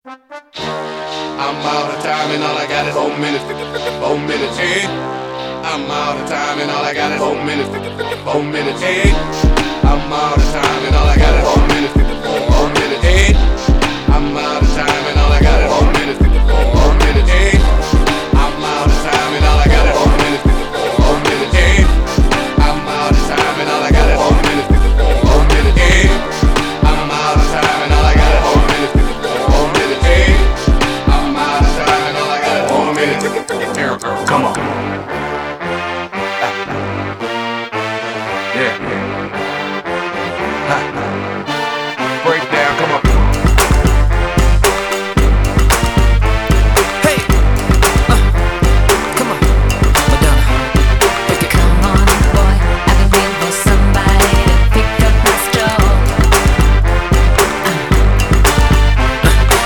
I'm out of time and all I got is 4 minutes. 4 minutes, hey. I'm out of time and all I got is 4 minutes. 4 minutes, hey. I'm out of time and all I got is 4 minutes. 4 minutes, hey. I'm out of